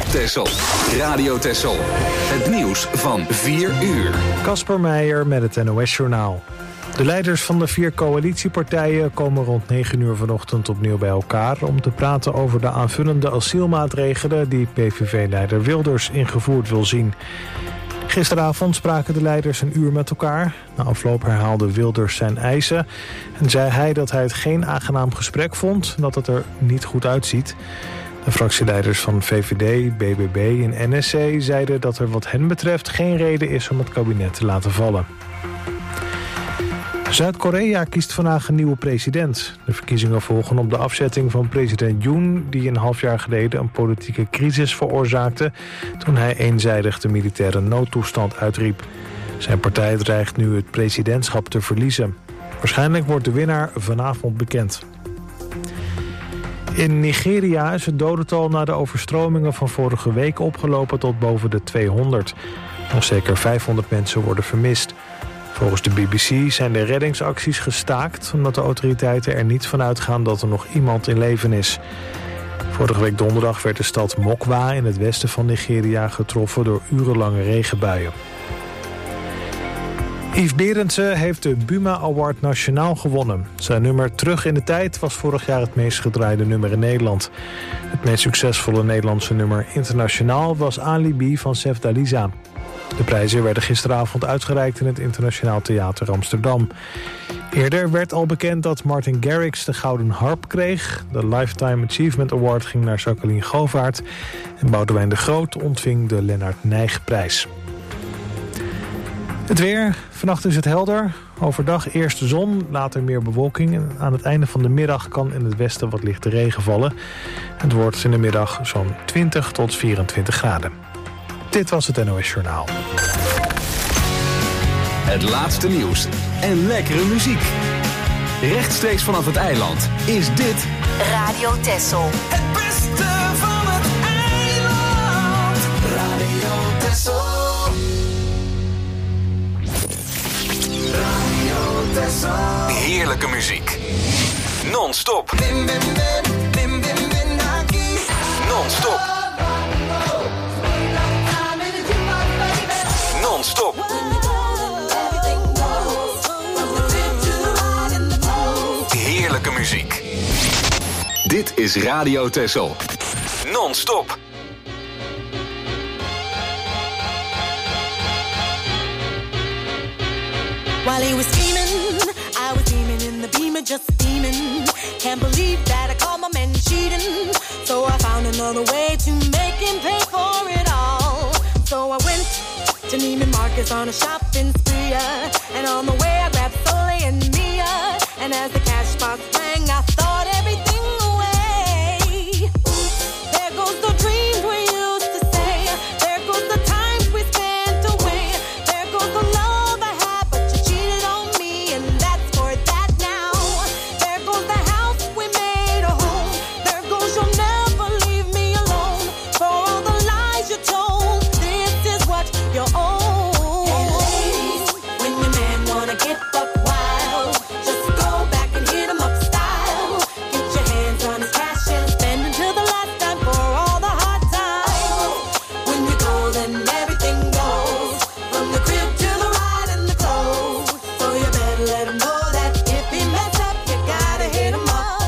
Texel. Radio Texel. Het nieuws van 4 uur. Kasper Meijer met het NOS-journaal. De leiders van de 4 coalitiepartijen komen rond 9 uur vanochtend opnieuw bij elkaar om te praten over de aanvullende asielmaatregelen die PVV-leider Wilders ingevoerd wil zien. Gisteravond spraken de leiders een uur met elkaar. Na afloop herhaalde Wilders zijn eisen en zei hij dat hij het geen aangenaam gesprek vond en dat het er niet goed uitziet. De fractieleiders van VVD, BBB en NSC zeiden dat er wat hen betreft geen reden is om het kabinet te laten vallen. Zuid-Korea kiest vandaag een nieuwe president. De verkiezingen volgen op de afzetting van president Yoon, die een half jaar geleden een politieke crisis veroorzaakte toen hij eenzijdig de militaire noodtoestand uitriep. Zijn partij dreigt nu het presidentschap te verliezen. Waarschijnlijk wordt de winnaar vanavond bekend. In Nigeria is het dodental na de overstromingen van vorige week opgelopen tot boven de 200. Nog zeker 500 mensen worden vermist. Volgens de BBC zijn de reddingsacties gestaakt omdat de autoriteiten er niet van uitgaan dat er nog iemand in leven is. Vorige week donderdag werd de stad Mokwa in het westen van Nigeria getroffen door urenlange regenbuien. Yves Berendsen heeft de Buma Award Nationaal gewonnen. Zijn nummer Terug in de Tijd was vorig jaar het meest gedraaide nummer in Nederland. Het meest succesvolle Nederlandse nummer internationaal was Alibi van Sefdaliza. De prijzen werden gisteravond uitgereikt in het Internationaal Theater Amsterdam. Eerder werd al bekend dat Martin Garrix de Gouden Harp kreeg. De Lifetime Achievement Award ging naar Jacqueline Govaert. En Boudewijn de Groot ontving de Lennart Nijgprijs. Het weer. Vannacht is het helder. Overdag eerst de zon, later meer bewolking. En aan het einde van de middag kan in het westen wat lichte regen vallen. Het wordt in de middag zo'n 20 tot 24 graden. Dit was het NOS Journaal. Het laatste nieuws en lekkere muziek. Rechtstreeks vanaf het eiland is dit Radio Texel. Het beste van het eiland. Radio Texel. Radio Texel. heerlijke muziek. Non-stop. Non-stop. Non-stop. Heerlijke muziek. Dit is Radio Texel. Non-stop. While he was scheming, I was beaming in the beamer, just steaming. Can't believe that I caught my man cheating. So I found another way to make him pay for it all. So I went to Neiman Marcus on a shopping spree. And on the way I grabbed Soleil and Mia. And as the cash box rang, I thought everything away. There goes the dreams we used to say. There goes the times we spent away. There goes the love I had, but you cheated on me, and that's for that now. There goes the house we made a home. There goes you'll never leave me alone. For all the lies you told, this is what you owe. Hey ladies, when your man wanna get buck wild, just go back and hit him up style. Get your hands on his cash and spend until the last time for all the hard times. When you go, then everything goes, from the crib to the ride and the clothes. So you better let him know that if he mess up, you gotta hit him up.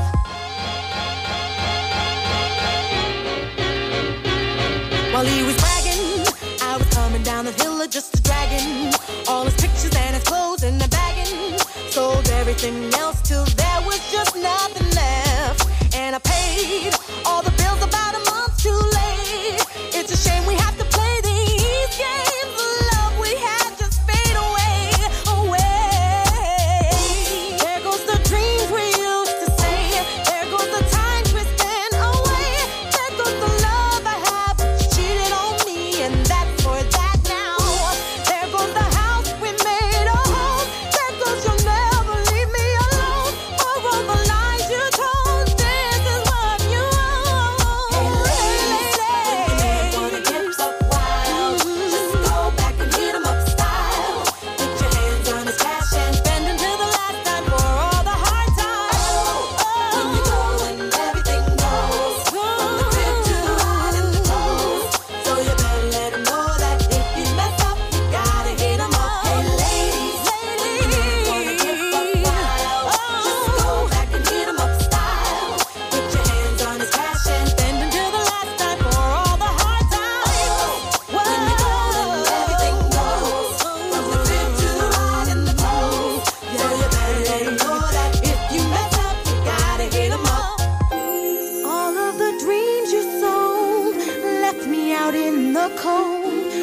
While he was bragging, I was coming down the hill just a dragging all his pictures and his clothes in the bagging. Sold everything else till there was just nothing left. And I paid all the bills about a month too late. It's a shame we have to play these games. The love we had just fade away, away. There goes the dreams we used to say. There goes the times we spent away. There goes the love I had, but you cheated on me, and that's for that now.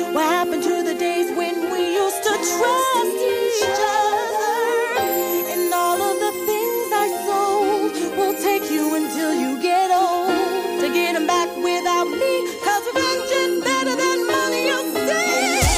What happened to the days when we used to trust each other? And all of the things I sold will take you until you get old to get them back without me, 'cause revenge is better than money, you say.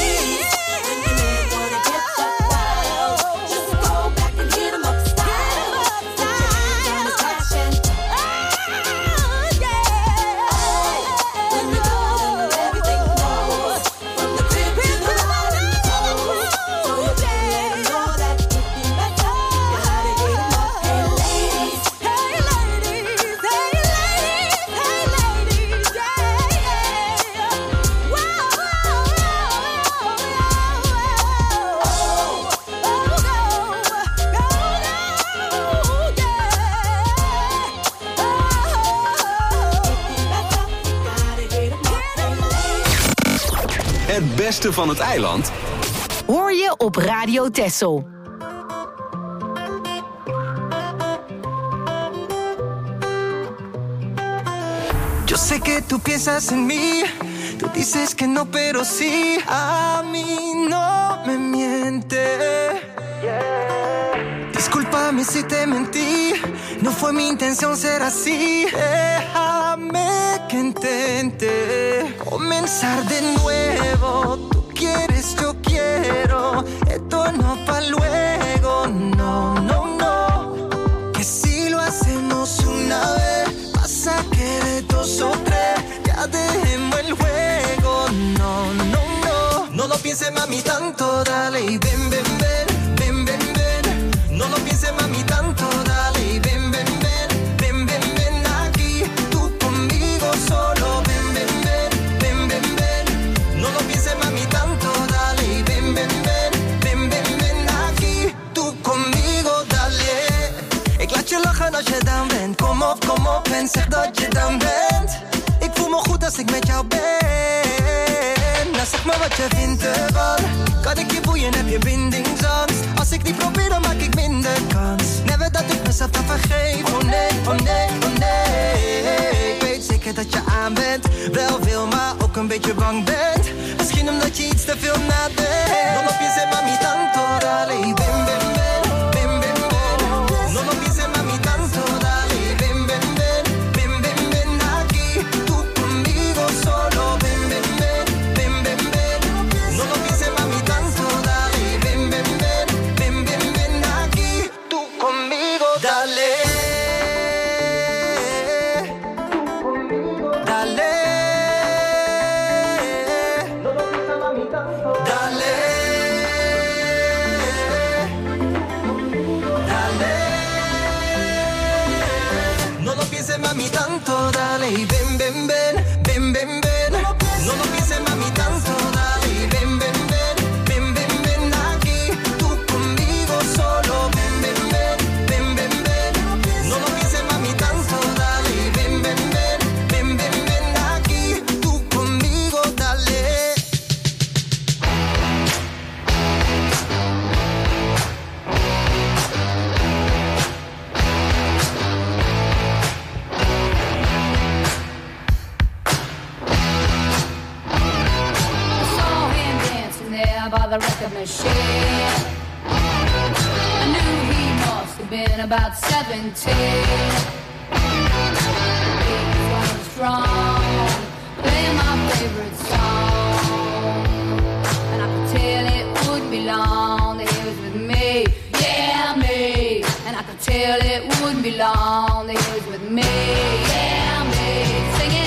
Het beste van het eiland Hoor je op Radio Texel. Yo sé que tú piensas en mí, tú dices que no, pero sí, a mí no me miente. Discúlpame si te mentí, no fue mi intención ser así. Déjame que intente comenzar de nuevo. Tú quieres, yo quiero, esto no pa' luego, no, no, no. Que si lo hacemos una vez, pasa que de dos o tres ya dejemos el juego, no, no, no. No lo pienses, mami, tanto, dale y ven, ven, ven, ven, ven, ven. No lo pienses, mami, tanto, dale y ven, ven, ven, ven, ven, ven aquí, tú conmigo solo, ven, ven, ven, ven, ven, ven. No lo pienses, mami, tanto, dale y ven, ven, ven, ven, ven, ven aquí, tú conmigo, dale. Ik laat je lachen als je dan bent, kom op en zeg dat je dan bent. Ik voel me goed als ik met jou ben. Nou zeg maar wat je vindt ervan. Kan ik je boeien, heb je bindingsangst? Als ik niet probeer, dan maak ik minder kans. Never dat ik mezelf dan vergeef. Oh nee, oh nee, oh nee. Ik weet zeker dat je aan bent. Wel wil, maar ook een beetje bang bent. Misschien omdat je iets te veel nadenkt. No lo pienses, mami, tanto, dale y ven, ven, ven, ven, ven, ven. No lo pienses, mami, tanto, dale y ven, ven, ven, ven, ven, ven aquí, tú conmigo solo, ven, ven, ven, ven, ven, ven. No lo pienses, mami, tanto, dale y ven, ven, ven, ven, ven, ven aquí, tú conmigo, dale. Dale. Dale. Dale. No lo pienses, mami, tanto, dale y ven, ven, ven, ven, ven, ven. No lo pienses, mami, tanto, dale y ven, ven, ven, ven, ven, ven aquí, tú conmigo solo, ven, ven, ven, ven, ven, ven. No lo pienses, mami, tanto, dale y ven, ven, ven, ven, ven, ven aquí, tú conmigo, dale. Saw him dancing there by the record machine. I knew he must have been about 17. He was running strong, playing my favorite song, and I could tell it wouldn't be long that he was with me, yeah, me. And I could tell it wouldn't be long that he was with me, yeah, me. Singing.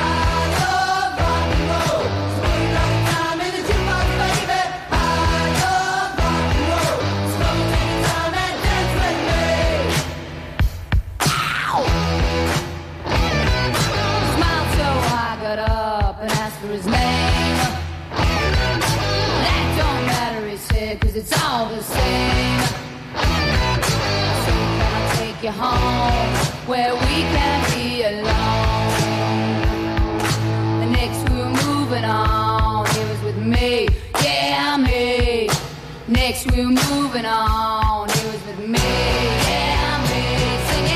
His name. That don't matter, he said, 'cause it's all the same. So can I take you home where we can be alone? The next we were moving on, he was with me, yeah, me. Next we were moving on, he was with me, yeah, me. Singing.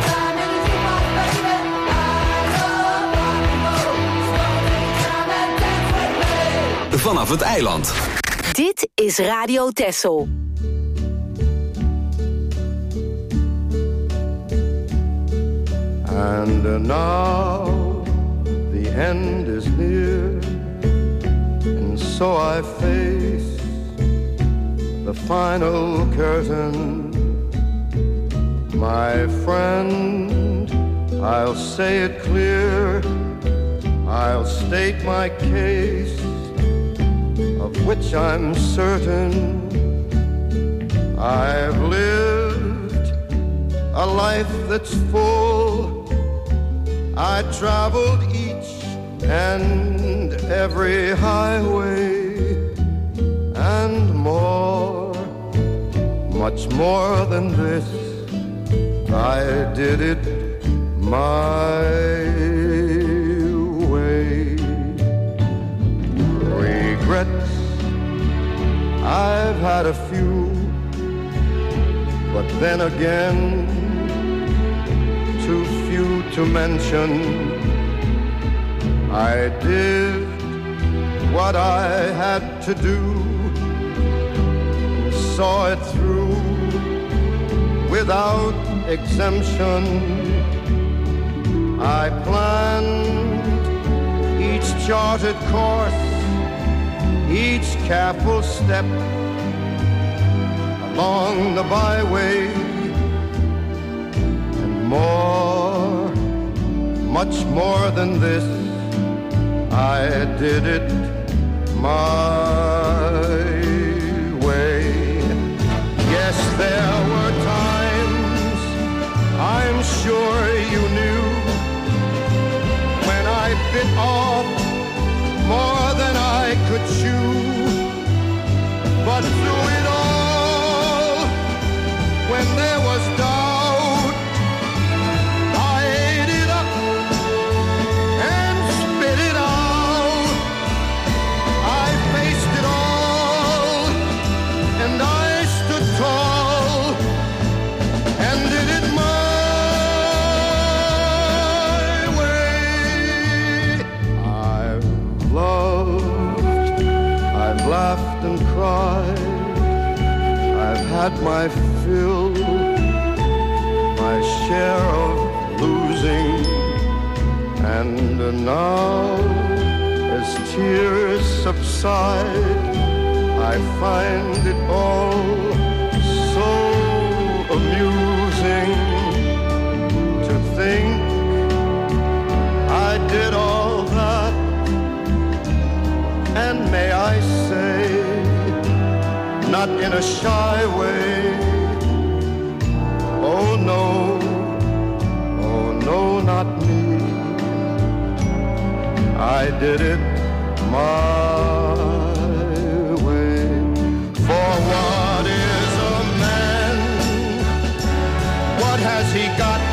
time in the jukebox, baby. I love rock and roll. So take time and dance with me. Vanaf het eiland. Dit is Radio Texel. And now the end is near, and so I face the final curtain. My friend, I'll say it clear, I'll state my case, of which I'm certain. I've lived a life that's full. I traveled each and every highway and more, much more than this. I did it my way. Regrets, I've had a few, but then again, too few to mention. I did what I had to do, saw it through without exemption. I planned each charted course, each careful step along the byway, and more, much more than this, I did it my way. Yes, there were times, I'm sure you knew, when I bit off more than I could chew. But through it all, when there was doubt, I ate it up and spit it out. I faced it all, and I stood tall and did it my way. I've loved, I've laughed and cried, I've had my fill, my share of losing, and now as tears subside, I find it all so amusing to think I did all that, and may I say, not in a shy way, oh no, not me. I did it my way. For what is a man? What has he got?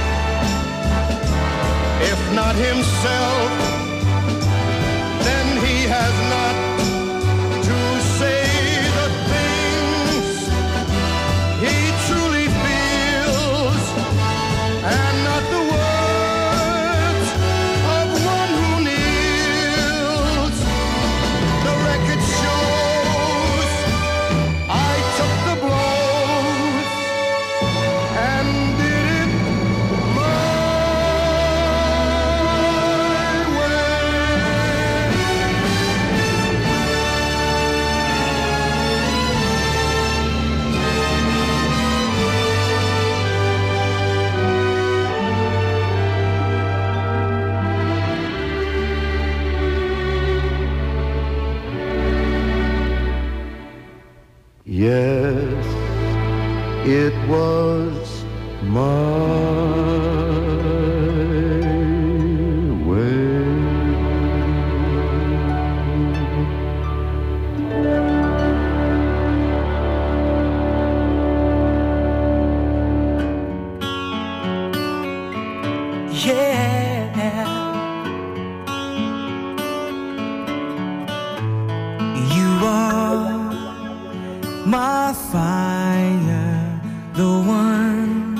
If not himself, then he has not to say the things he truly feels, and not the words of one who kneels. The record shows I took the blows and did it my way. My fire, the one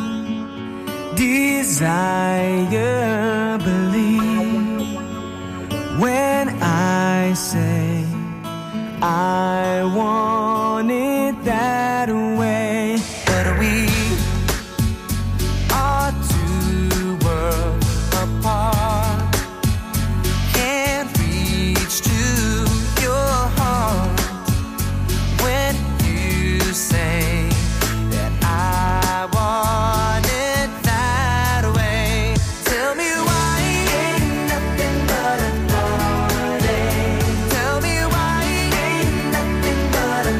desire, believe when I say I want it that way. But we are two worlds apart, can't reach to your heart when you say that I want it that way. Tell me why ain't nothing but a heartache. Tell me why ain't nothing but a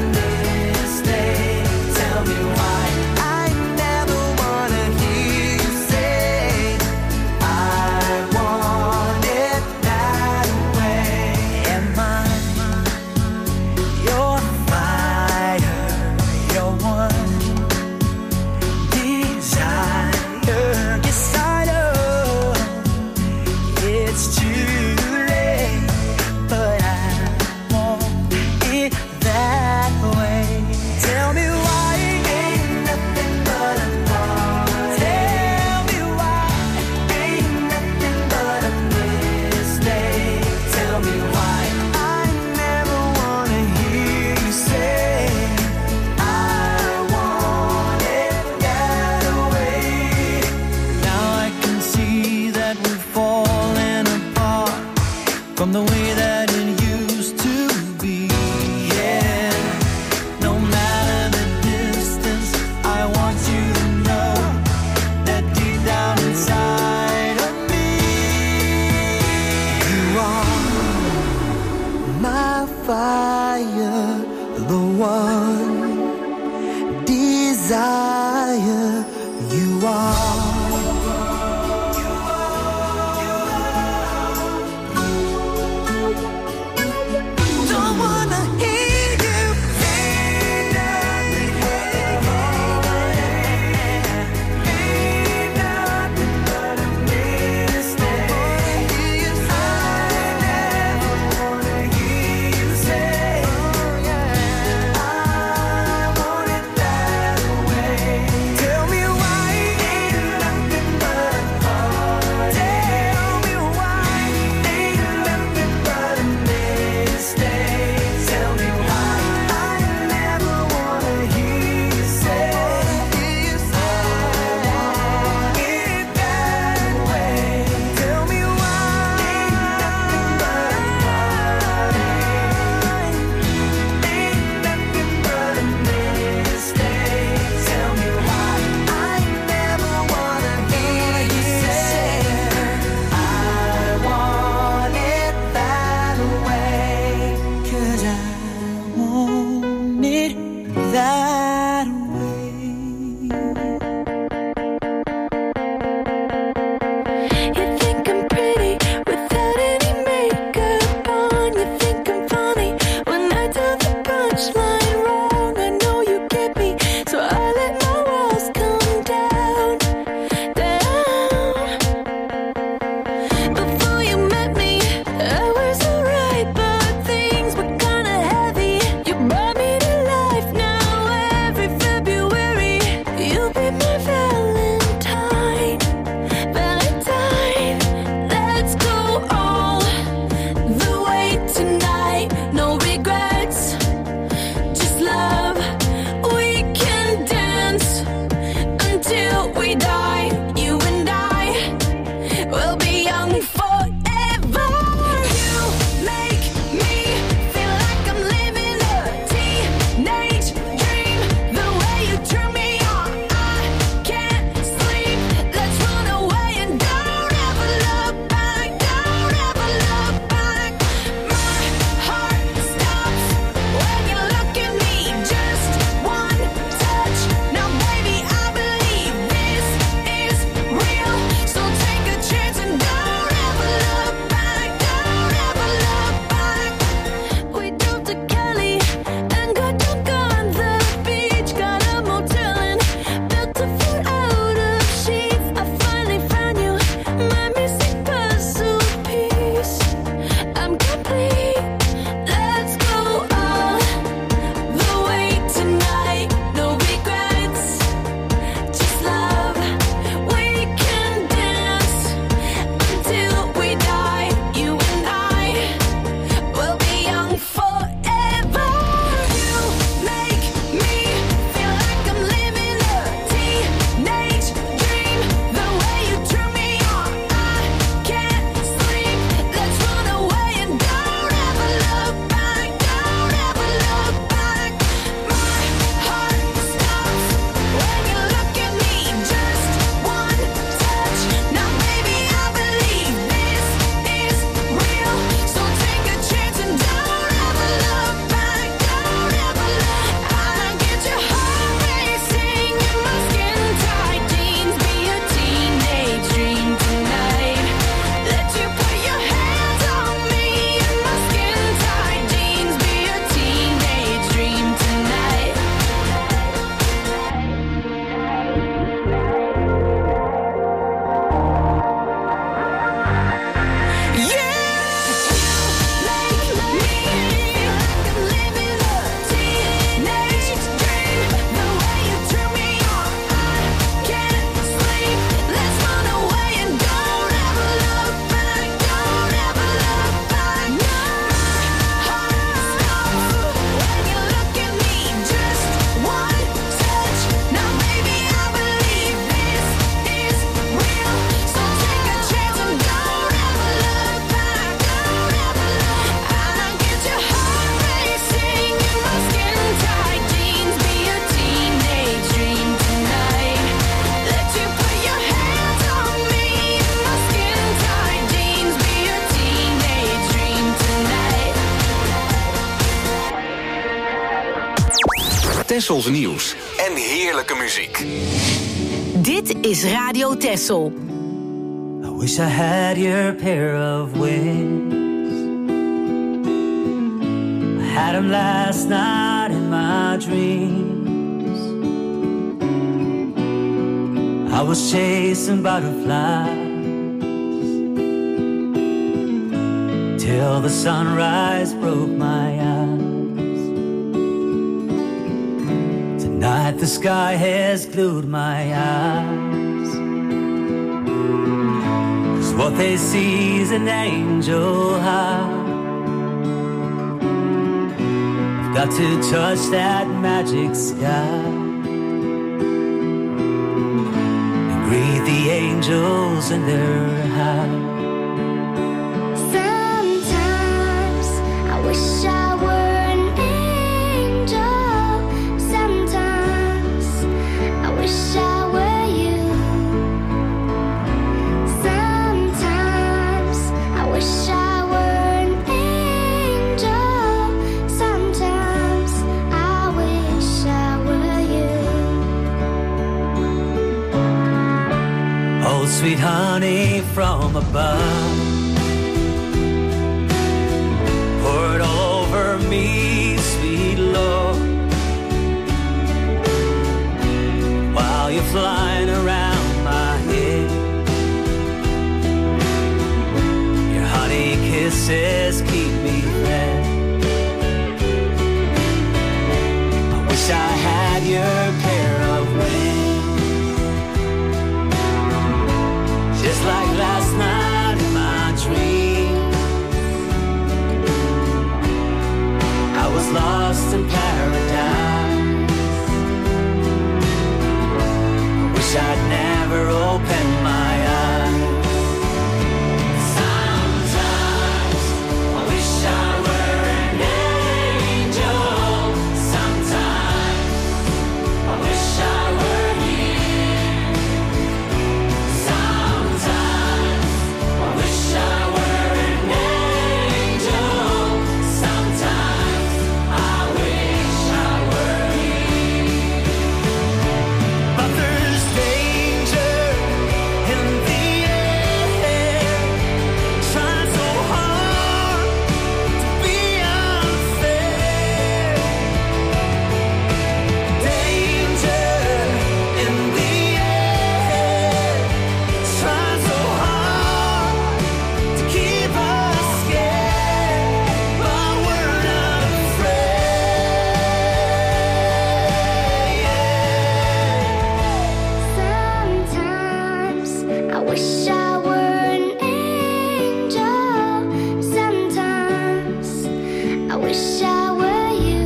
Tessels nieuws en heerlijke muziek. Dit is Radio Tessel. I wish I had your pair of wings. I had them last night in my dreams. I was chasing butterflies till the sunrise broke my eyes. Tonight the sky has glued my eyes, 'cause what they see is an angel high. I've got to touch that magic sky and greet the angels in their high. Wish I were an angel. Sometimes I wish I were you. Sometimes I wish I were an angel. Sometimes I wish I were you. Oh, sweet honey from above, pour it all over me, sweet Lord, while you're flying around my head. Your honey kisses keep me fed. I wish I had your pair of wings, just like last night in my dream. I was lost in paradise. I wish I'd never opened my eyes. Sometimes I wish I were an angel. Sometimes I wish I were here. Sometimes I wish I were an angel. Sometimes I wish I were here. But there's danger in the air. Try so hard to be unfair. Danger in the air. Try so hard to keep us scared, but we're not afraid. Sometimes I wish I were an angel. Sometimes I wish I were you.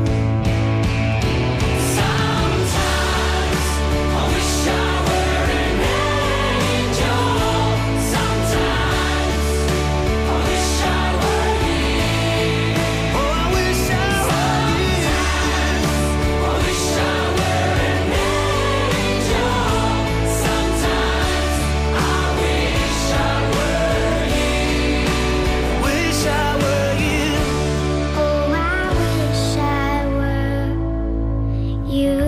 Sometimes I wish I were an angel. Sometimes I wish I were here. Oh, I wish I were you. I wish I were an angel. Sometimes I wish I were you. Wish I were you. Oh, I wish I were you.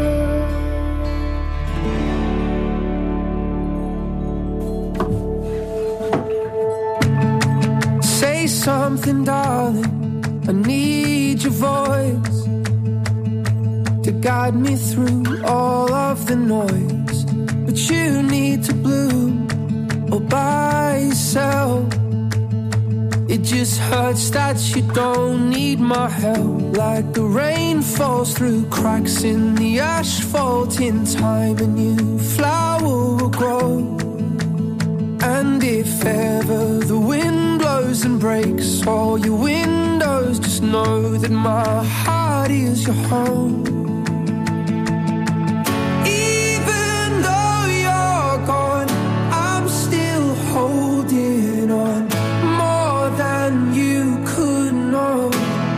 Say something, darling. I need your voice to guide me through all of the noise. But you need to bloom all by yourself. It just hurts that you don't need my help. Like the rain falls through cracks in the asphalt. In time a new flower will grow. And if ever the wind blows and breaks all your windows, just know that my heart is your home. Even though you're gone, I'm still holding on more than you could know.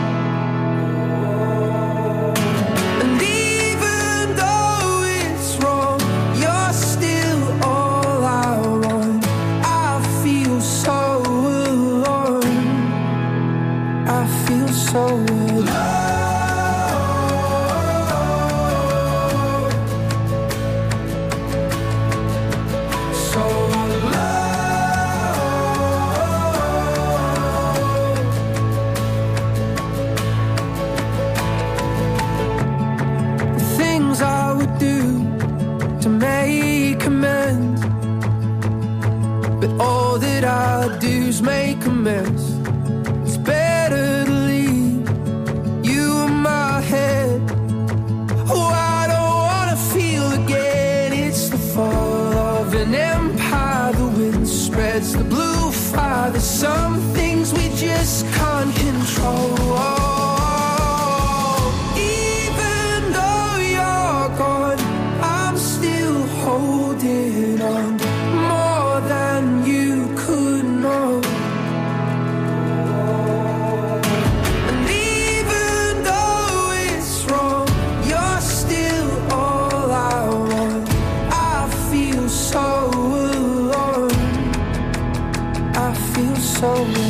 And even though it's wrong, you're still all I want. I feel so alone. I feel so alone. make a mess. It's better to leave you in my head. Oh, I don't wanna feel again. It's the fall of an empire. The wind spreads the blue fire. There's some things we just can't control. Even though you're gone, I'm still holding on more than you could know. And even though it's wrong, you're still all I want. I feel so alone. I feel so alone.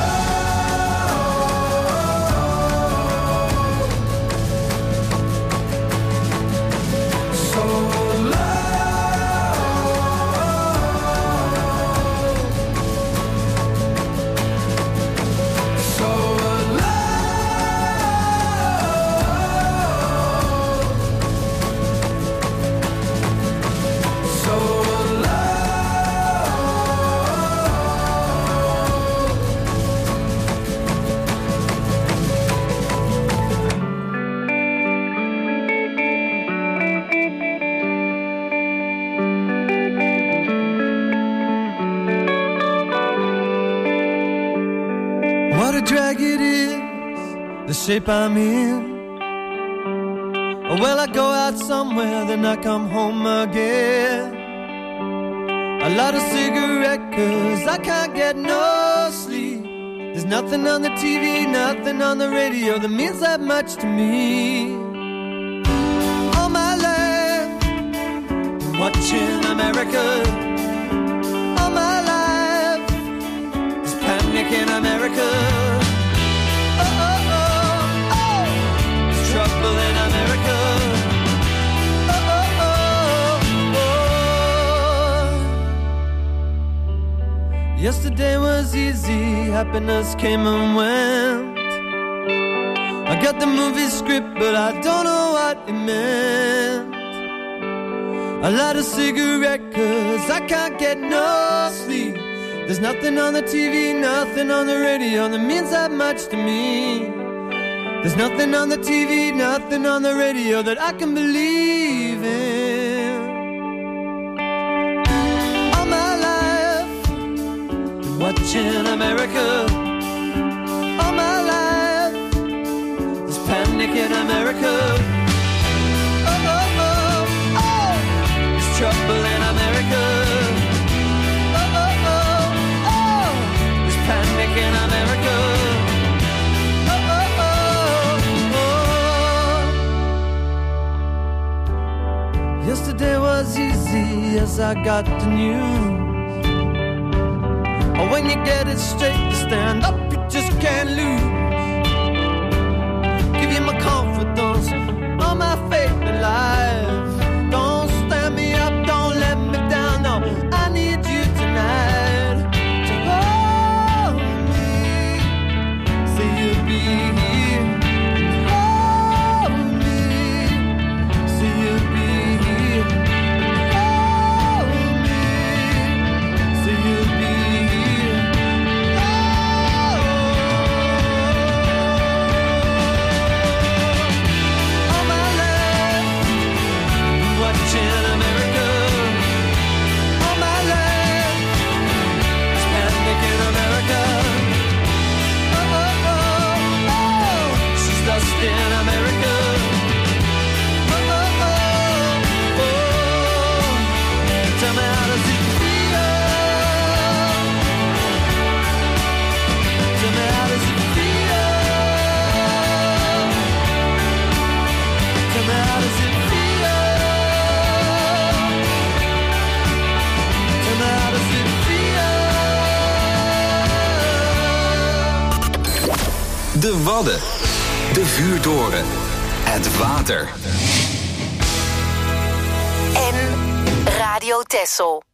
What a drag it is, the shape I'm in. Well, I go out somewhere, then I come home again. I light a cigarette 'cause I can't get no sleep. There's nothing on the TV, nothing on the radio that means that much to me. All my life, watching America. All my life, there's panic in America. Oh, oh, oh, oh, there's trouble in America. Oh, oh, oh, oh. Yesterday was easy, happiness came and went. I got the movie script, but I don't know what it meant. I light a cigarette 'cause I can't get no sleep. There's nothing on the TV, nothing on the radio that means that much to me. There's nothing on the TV, nothing on the radio that I can believe in. All my life, been watching America. All my life, there's panic in America. Oh, oh, oh, oh, there's trouble in America. Oh, oh, oh, oh, there's panic in America. Oh, oh, oh, oh. Yesterday was easy as I got the news. Oh, when you get it straight, you stand up, you just can't lose. Give you my confidence, all my faith in life. Don't stand me up, don't let me down, no, I need you tonight to hold me, say you'll be here. Hold me, say you'll be here. Hold me, say you'll be here. All my life, watching America. All my life, it's panic in America. Oh, oh, oh, oh, she's lost in America. Oh, oh, oh, oh, tell me how does it feel? Tell me how does it feel? Tell me how does it feel? Tell me how does it feel? De Wadden, de vuurtoren, het water. En Radio Texel.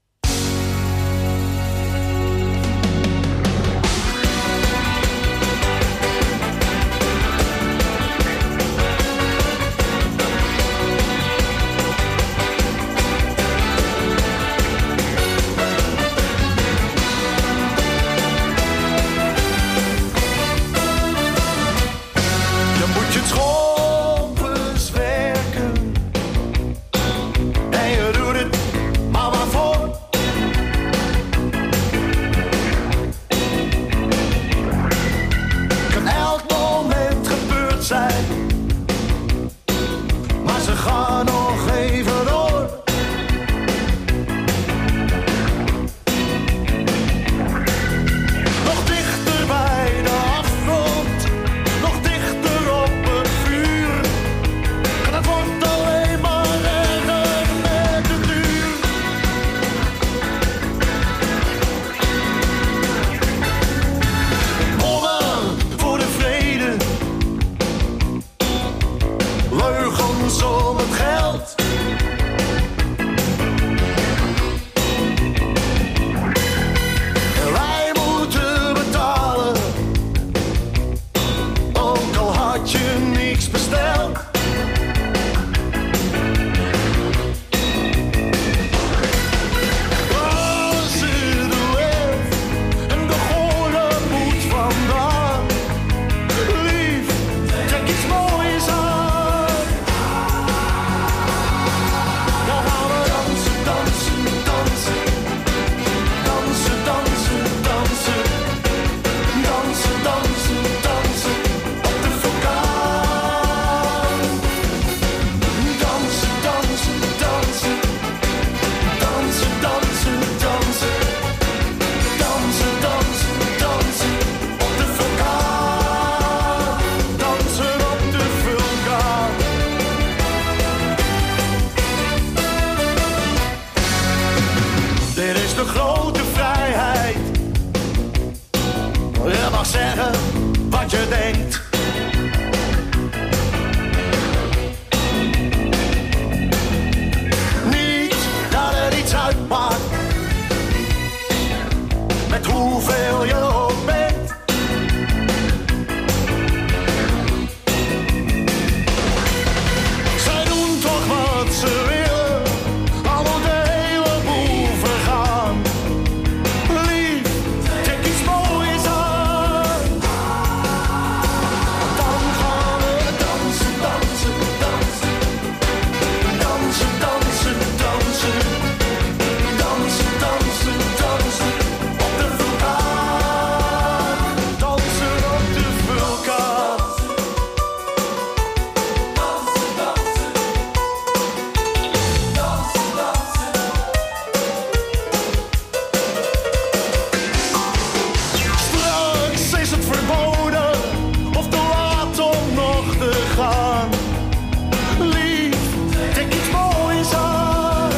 grote vrijheid. Je mag zeggen wat je denkt. Niet dat er iets uitmaakt met hoeveel je ook bent. Zij doen toch wat ze willen, al moet de hele boel vergaan. Lief, trek iets moois aan. Dan gaan we dansen, dansen, dansen. Dansen, dansen, dansen. Dansen, dansen, dansen. Op de vulkaan. Dansen op de vulkaan. Dansen, dansen. Dansen, dansen. Straks is het verboden of te laat om nog te gaan. Lief, trek iets moois aan.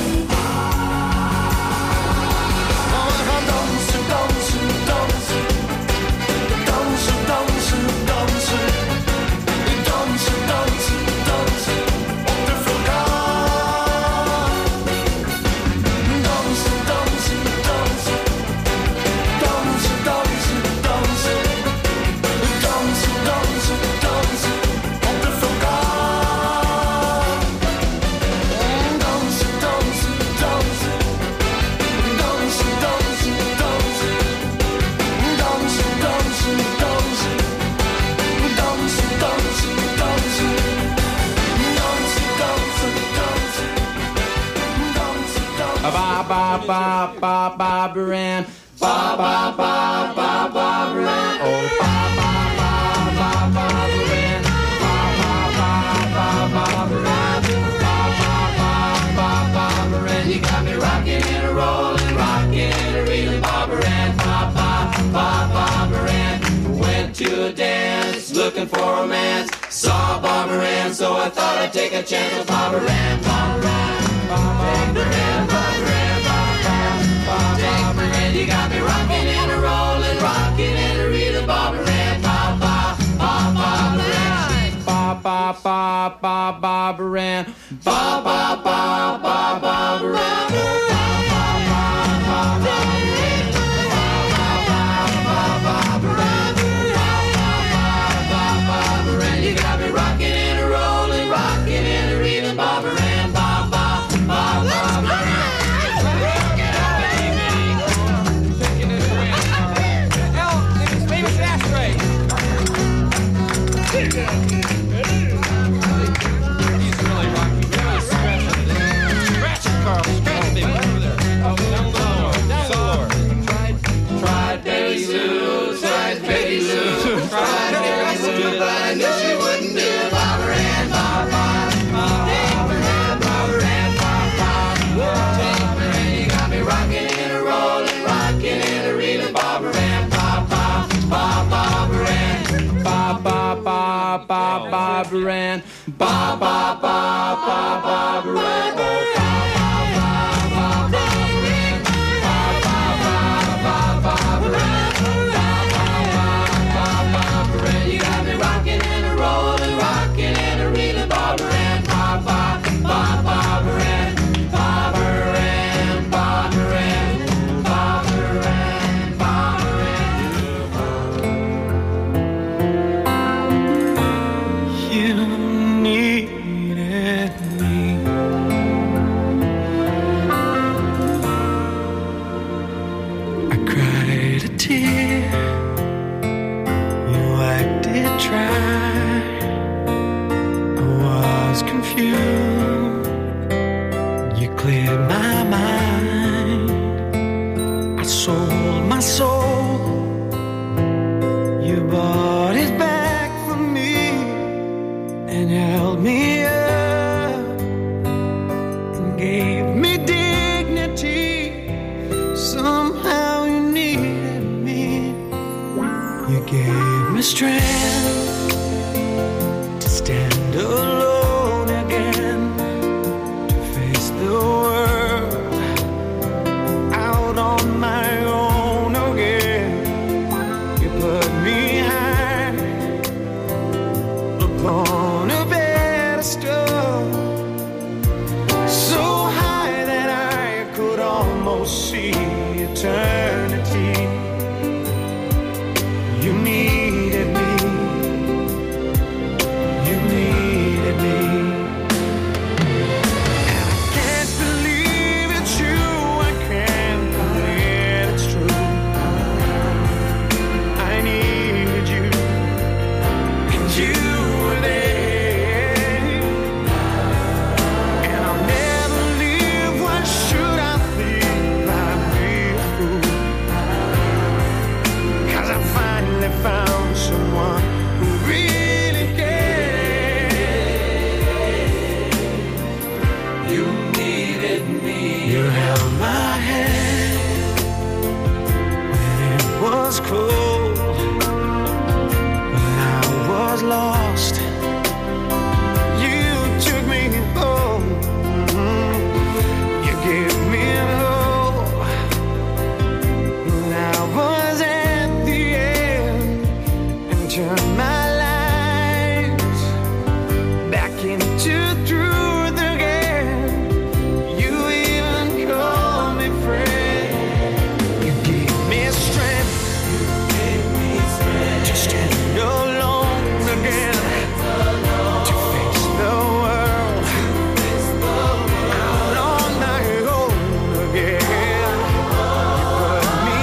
We gaan dansen, dansen, dansen. Dansen, dansen, dansen. Dansen, dansen, dansen. Op de vulkaan. Dansen, dansen, dansen. Dansen, dansen, dansen. Dansen, dansen, dansen. Op de vulkaan. Dansen, dansen, dansen. Dansen, dansen, dansen. Dansen, dansen, dansen. Dansen, dansen, dansen. Dansen, dansen, dansen. Dansen, dansen. Ba ba ba ba ba Baran. Ba ba ba ba ba Baran. Oh ba ba ba ba ba Baran. Ba ba ba ba ba Baran. Ba ba ba ba ba Baran. You got me rocking and a rolling, rocking and a reeling, Bob Baran. Ba ba ba ba Baran. Went to a dance, looking for romance. Saw Bob Baran, so I thought I'd take a chance with Bob Baran. Bob Baran, Bob Baran, Bob Baran, Bob Baran. You got me rocking and a rolling, rocking and a reeling, Bob Baran. Ba ba ba ba Baran. Ba ba ba ba ba Baran. Ba ba ba ba ba Baran. You got me rocking and a rolling, rocking and a reeling, Bob Baran. Ba ba ba ba Baran. Tried Peggy Lou, tried Peggy Lou, tried Peggy Lou, but I knew she wouldn't do it. Bob Baran, Bob Baran, Bob Baran, Bob Baran, Bob Baran. You got me rocking and a rolling, rocking and a reeling, Bob Baran, Bob Bob Baran, Bob Bob Baran, Bob Bob Baran. You got me rocking and a rolling, rocking and a reeling, Bob Baran, Bob Bob Baran, Bob Baran, Bob Baran, Bob Baran, Bob Baran. You needed me. I cried a tear. You wiped it dry. I was confused. You cleared my mind. I sold my soul. You bought it back for me and held me up and gave me dignity. Somehow you needed me. You gave me strength to stand alone again, to face the world out on see eternity. You needed me. You needed me. And I can't believe it's you. I can't believe it's true. I needed you. And you were there. And I'll never leave. Why should I feel I'd be a fool? 'Cause I finally found someone who really cared. You needed me. You held my hand when it was cold, when I was lost. You took me home. You gave me hope when I was at the end, and turned my life back into truth again. You even called me friend. You gave me strength. You gave me strength to stand alone again, to face the world out on my own again. You put me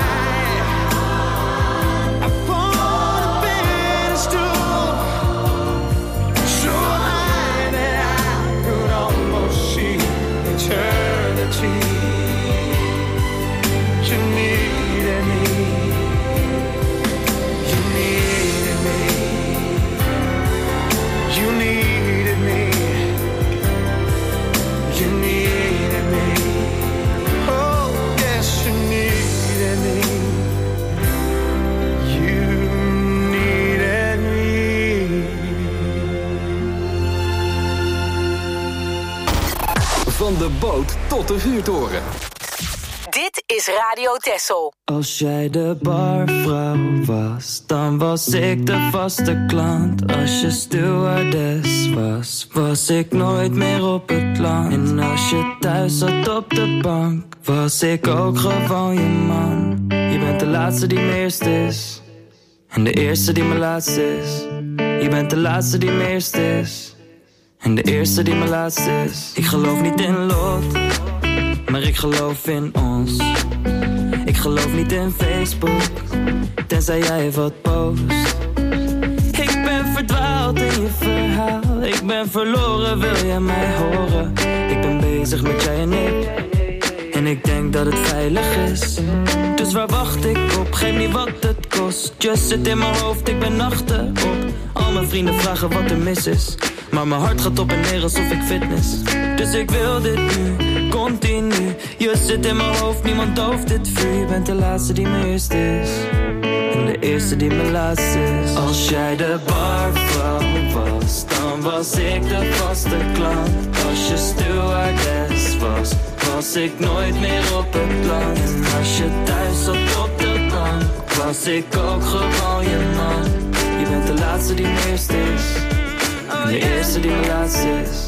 high upon a pedestal, so high that I could almost see eternity. You needed me. You needed me. You needed me. You needed me. Oh, yes, you needed me. You needed me. Van de boot tot de vuurtoren. Dit is Radio Texel. Als jij de barvrouw was, dan was ik de vaste klant. Als je stewardess was, was ik nooit meer op het land. En als je thuis zat op de bank, was ik ook gewoon je man. Je bent de laatste die mijn eerste is, en de eerste die mijn laatste is. Je bent de laatste die mijn eerste is, en de eerste die mijn laatste is. Ik geloof niet in lot, maar ik geloof in ons. Ik geloof niet in Facebook, tenzij jij wat post. Ik ben verdwaald in je verhaal. Ik ben verloren, wil jij mij horen? Ik ben bezig met jij en ik, en ik denk dat het veilig is. Dus waar wacht ik op? Geef niet wat het kost. Just zit in mijn hoofd, ik ben nachtenop. Al mijn vrienden vragen wat er mis is, maar mijn hart gaat op en neer alsof ik fitness. Dus ik wil dit nu, continu. Je zit in mijn hoofd, niemand dooft dit vuur. Je bent de laatste die mijn eerste is, en de eerste die mijn laatste is. Als jij de barvrouw was, dan was ik de vaste klant. Als je stewardess was, was ik nooit meer op het land. En als je thuis zat op de bank, was ik ook gewoon je man. Je bent de laatste die mijn eerste is, en de eerste die mijn laatste is.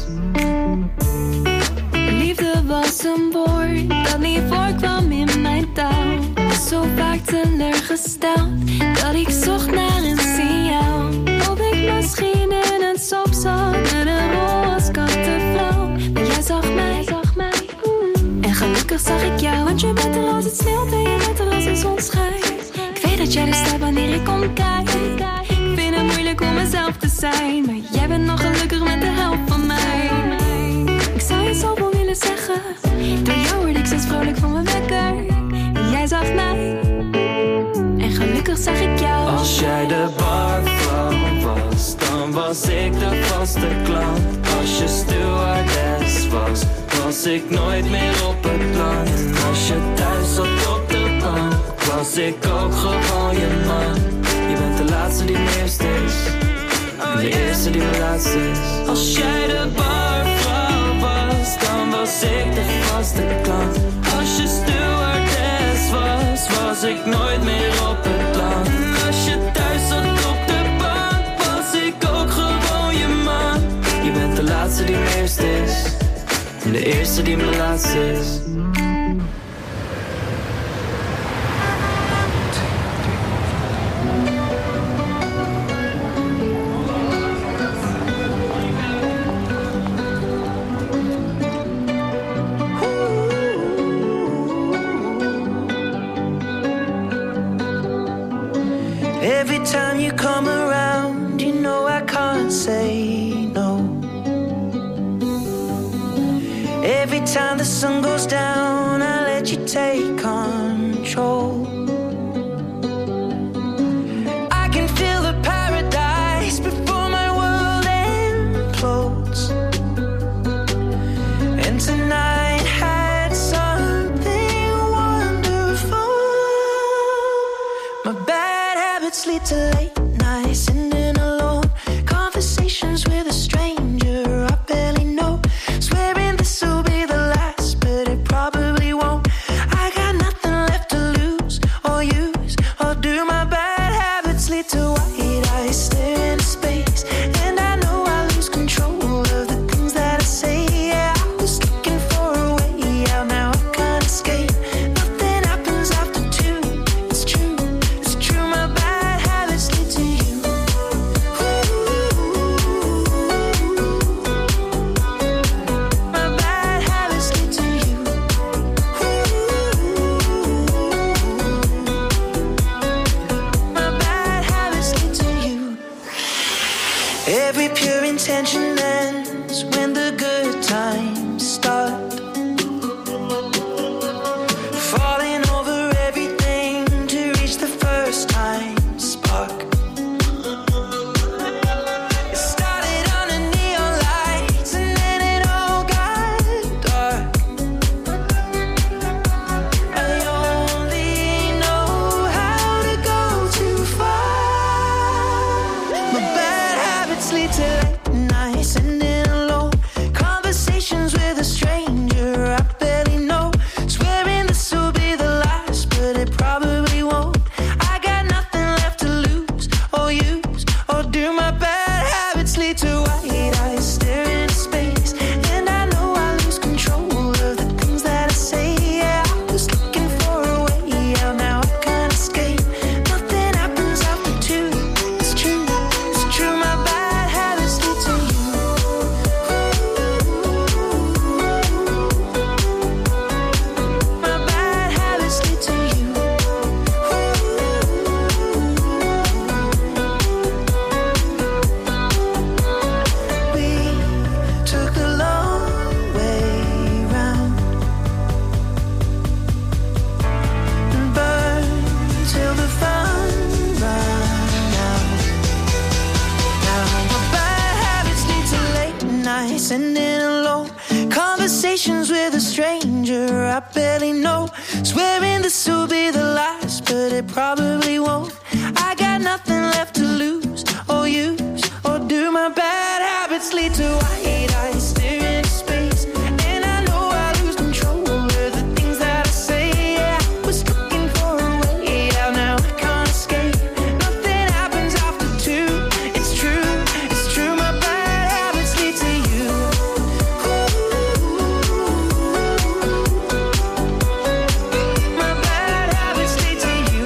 Liefde was een woord dat niet voorkwam in mijn taal. Was zo vaak teleurgesteld dat ik zocht naar een signaal. Of ik misschien in een sop zat met een rol als kattenvrouw. Maar jij zag mij, en gelukkig zag ik jou. Want je bent er als het sneeuwt en je bent er als de zon schijnt. Ik weet dat jij er staat wanneer ik omkijk. Ik vind het moeilijk om mezelf te zijn, maar jij bent nog gelukkig met de helft van mij. Ik zou je zoveel willen zeggen, door jou word ik steeds vrolijk van mijn wekker. En jij zag mij, en gelukkig zag ik jou. Als jij de barvrouw was, dan was ik de vaste klant. Als je stewardess was, was ik nooit meer op het land. En als je thuis zat op de bank, was ik ook gewoon je man. Je bent de laatste die mijn eerste is, en de eerste die mijn laatste is. Als jij de barvrouw was, dan was ik de vaste klant. Als je stewardess was, was ik nooit meer op het land. En als je thuis zat op de bank, was ik ook gewoon je man. Je bent de laatste die mijn eerste is, en de eerste die mijn laatste is. Every time you come around, you know I can't say no. Every time the sun goes down, I let you take control. I can feel the paradise before my world implodes. And tonight had something wonderful. My bad habits lead to late nights, sitting alone, conversations with a stranger I barely know, swearing this will be the last, but it probably won't. I got nothing left to lose or use or do. My bad habits lead to white eyes staring into space, and I know I lose control of the things that I say. Yeah, I was looking for a way out, now I can't escape. Nothing happens after two. It's true, it's true. My bad habits lead to you. My bad habits lead to you. My bad habits lead to you. Every pure intention ends when the good times start. Falling over everything to reach the first time spark. It started under neon lights and then it all got dark. I only know how to go too far. My bad habits lead to late nights, sitting alone, conversations with a stranger I barely know, swearing this will be the last, but it probably won't. I got nothing left to lose or use or do. My bad habits lead to white eyes staring into space, and I know I lose control of the things that I say. Yeah, I was looking for a way out, now I can't escape. Nothing happens after two. It's true, it's true. My bad habits lead to you. My bad habits lead to you. We took the long way round and burned till the fun ran out. Now my bad habits lead to late nights, sitting alone, conversations with a stranger I barely know, swearing this will be the last, but it probably won't. I got nothing left to lose or use or do. My bad habits lead to white eyes staring into space, and I know I lose control of the things that I say. Yeah, I was looking for a way out, now I can't escape. Nothing happens after two. It's true, it's true. My bad habits lead to you. My bad habits lead to you.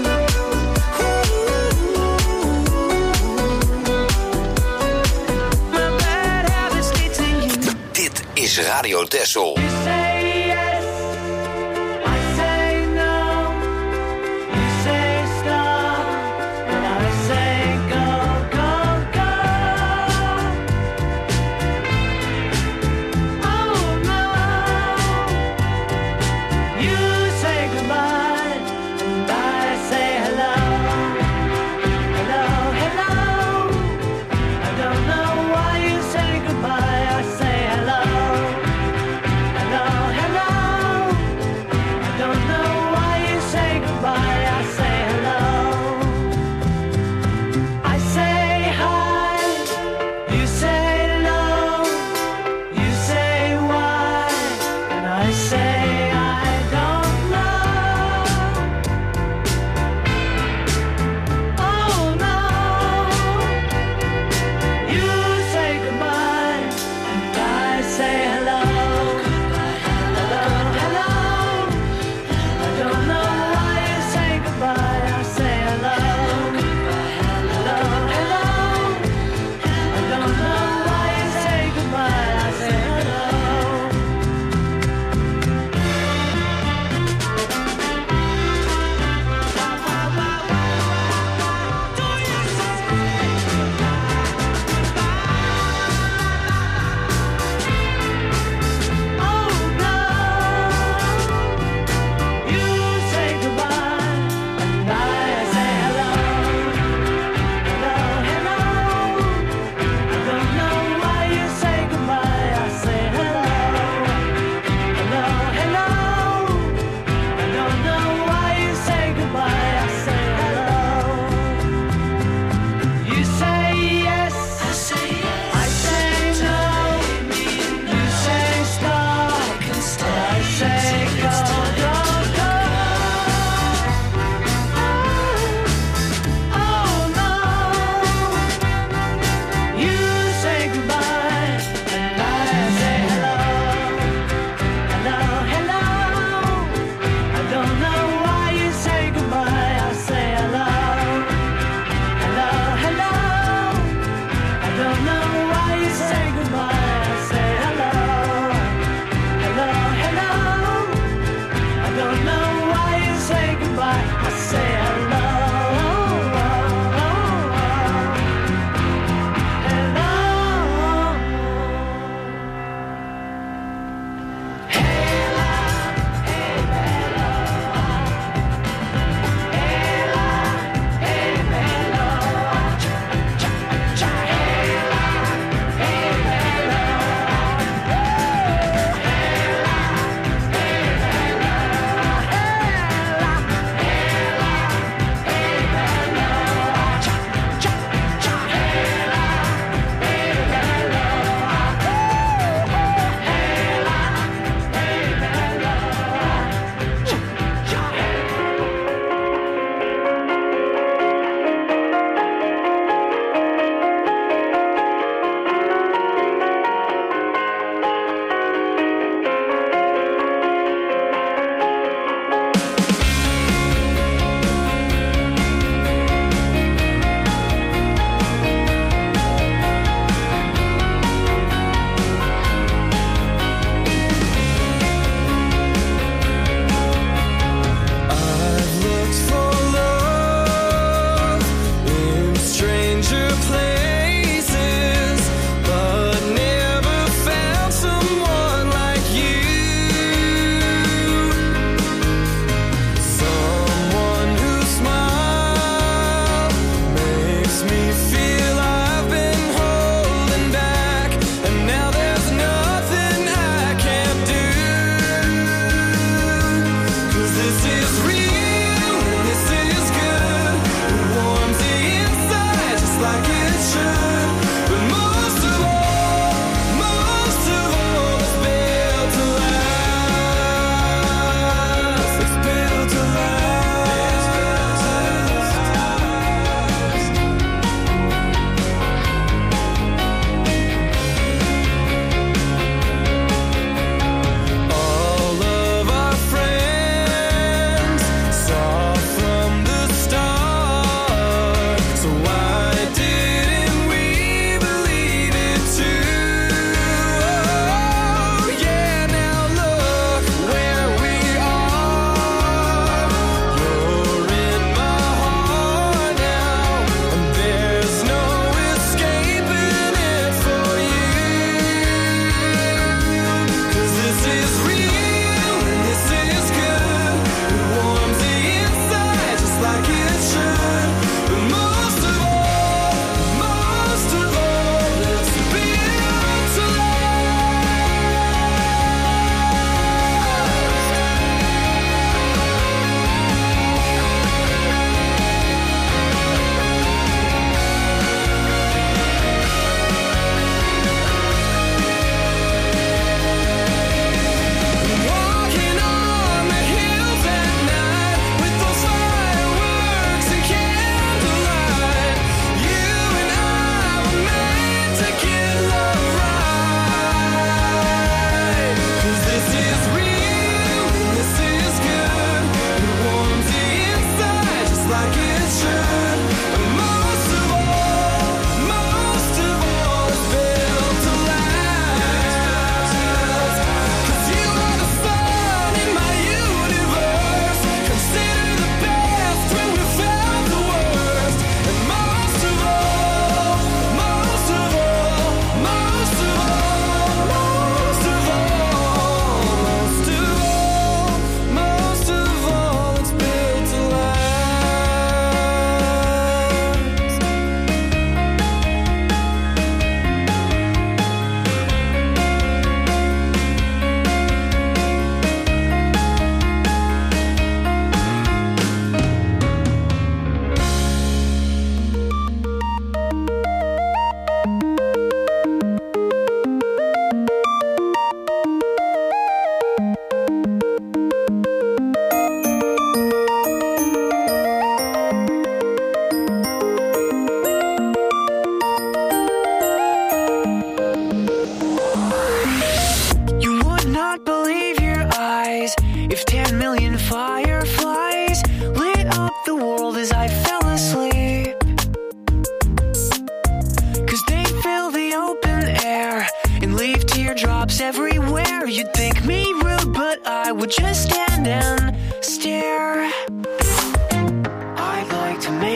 My bad habits lead to you. Dit is Radio Texel. Say yes, I say no. You say stop, and I say go, go, go. Oh no. You say goodbye, and I say hello. Hello, hello. I don't know why you say goodbye. I say hello. Hello,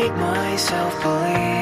make myself believe